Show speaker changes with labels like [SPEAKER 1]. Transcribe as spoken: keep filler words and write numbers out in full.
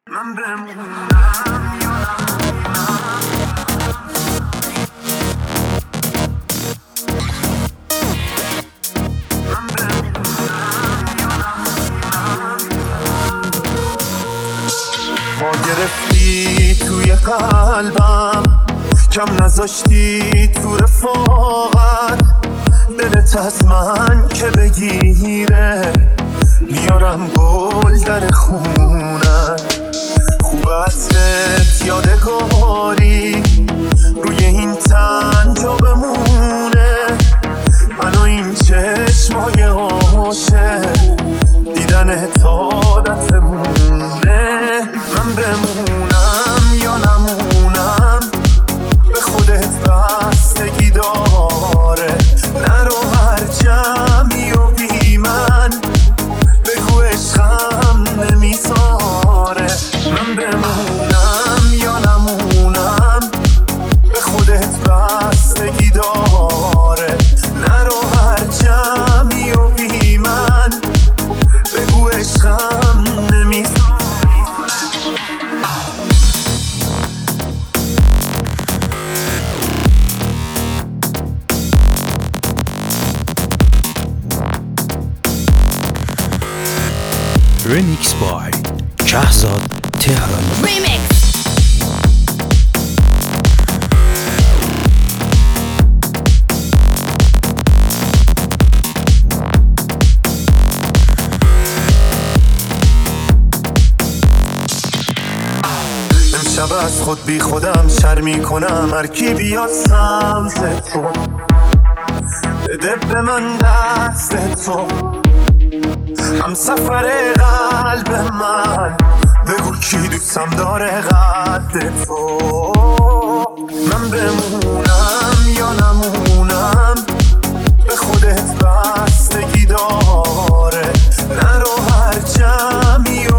[SPEAKER 1] من بمونم یا ما گرفتی توی قلبم، کم نذاشتی تو رفاقت، دلت از من که بگیره میارم گل در خونت. خوب عطرت یادگاری روی این تن جا بمونه، من و این چشمای عاشق دیدن عادتمونه. من بمونم یا نمونم به خودت بستگی داره، نرو هر جمعی و بی من بگو عشقم نمیذاره. من بمونم یا نمونم به خودت بستگی داره، نرو هر جمعی و بی من بگو عشقم نمیذاره.
[SPEAKER 2] Remix by Shahzad Tehrani.
[SPEAKER 3] Remix.
[SPEAKER 1] امشب از خود بی خودم شرمی کنم، هر کی بیاد سمت تو بده به من دست تو، هم سفر قلب من بگو کی دوستم داره قد تو. من بمونم یا نمونم به خودت بستگی داره، نرو هر جمعی و